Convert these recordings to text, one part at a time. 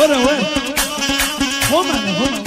وين هم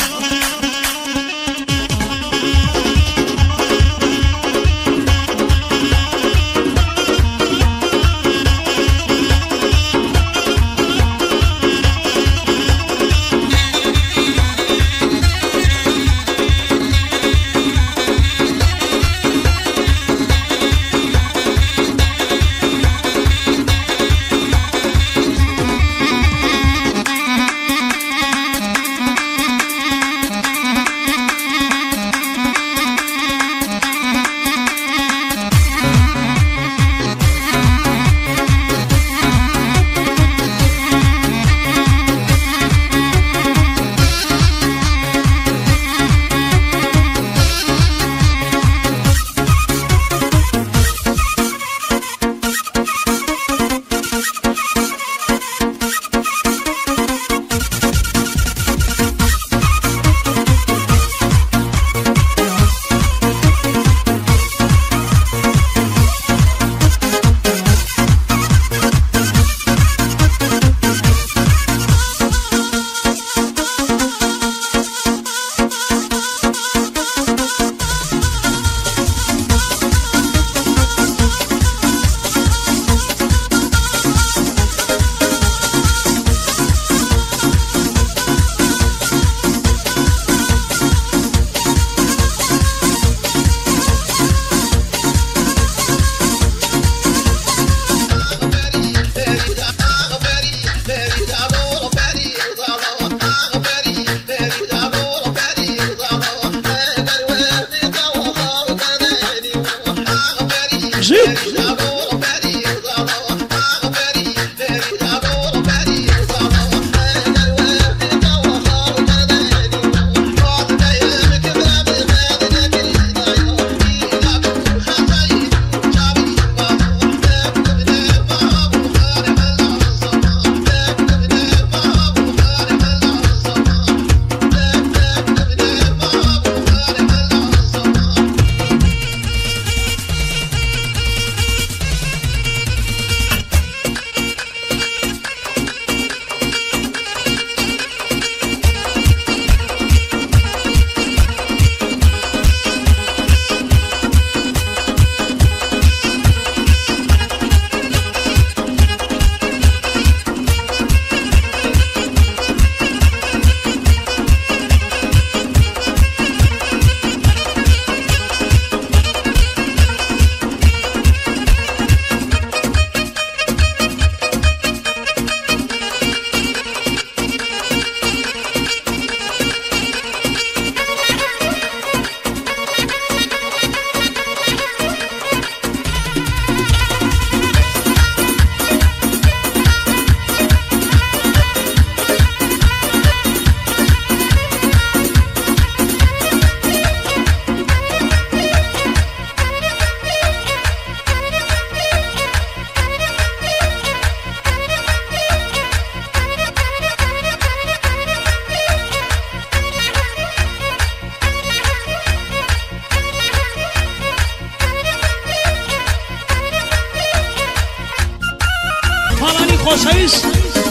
خۆشەویست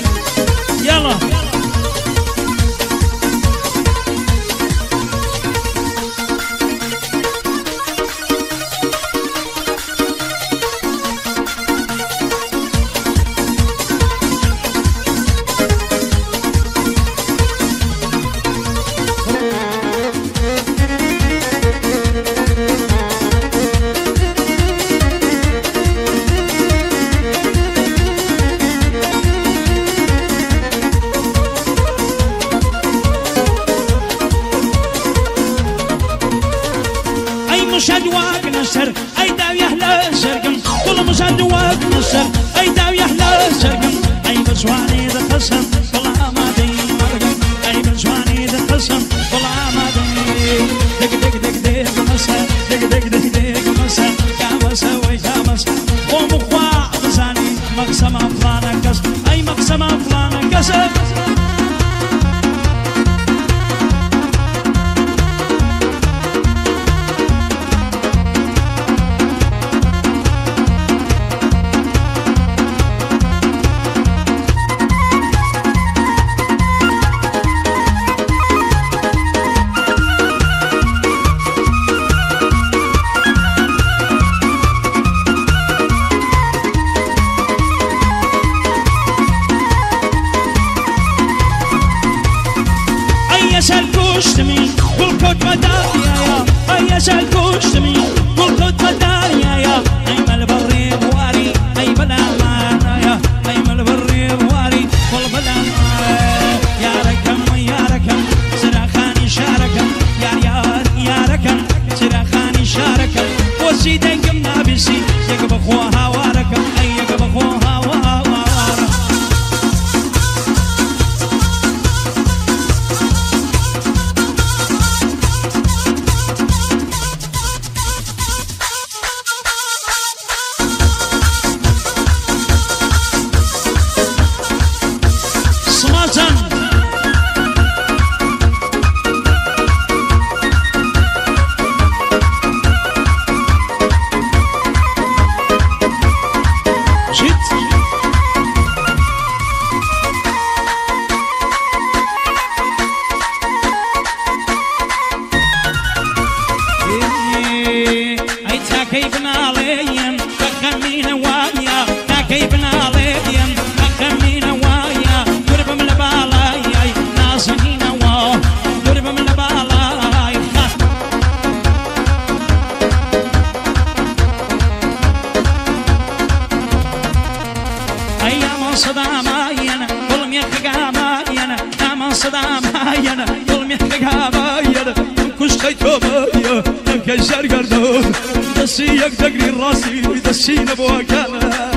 یاڵا مشادواك نشر اي داو يحلى شرقم كل مشادواك نشر اي داو يحلى شرقم اي بشواني ذا قسم والله ما دي مرقم اي بشواني ذا قسم والله ما دي دق دق دق دق مسا دق دق دق دق مسا يا مسا ويا مسا ومخوا بزاني مقسم فلان كسب اي مقسم فلان كسب صدام هاينا ظلمي حقها باين كش خيتو باين كجار قردو دسيك دقري راسي دسينا بوكانا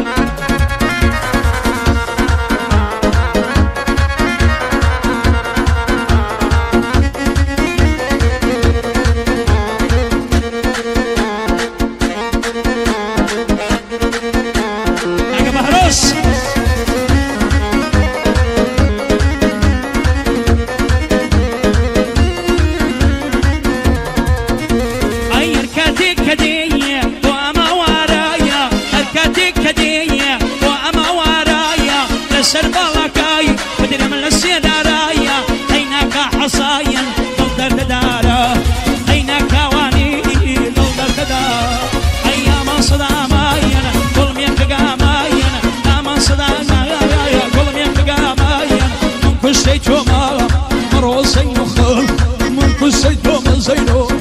سربالكاي بدنا من السيدارايا هيناك حصايا ضل ددارا هيناك واني ضل ددارا ايام صدامايا كل مين قامايا اما صدامايا كل مين قامايا من كل شيء جمال مروسي مخل من كل شيء جمال زينو